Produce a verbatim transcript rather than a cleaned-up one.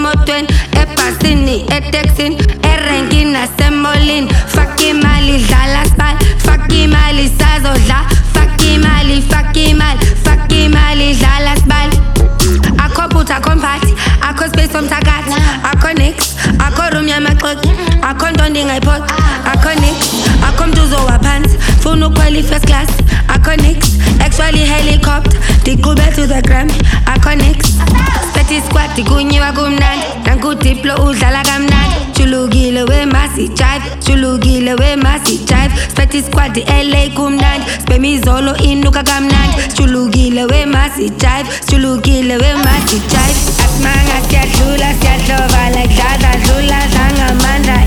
emotweni, ebhasini, etekisini, erenkini nasemolini. Fuck imali, dlala sibali. Fuck imali, sazodla. Fuck imali, fuck imali, fuck imali, dlala sibali. Akho phutha, akho mphathi, akho space somthakathi, akho nix, akho room yamaxoki, akho nto ndingayiphoxa, akho nix, akho mntu uzowaphansi, funa ukhwela i-first class, akho nix, actually helicopter, ndiqhube to the gram, akho nix. Spetty squad, kunyiwa kumnandi, nankudiplo udlala kamnandi, julukile we masi jive, julukile we masi jive. Spetty squad, L A kumnandi, spemizolo inuka kamnandi, julukile we masi jive, julukile we masi jive. Asimanga siyadlula, siyadlova like dladla, dlula zangamandla,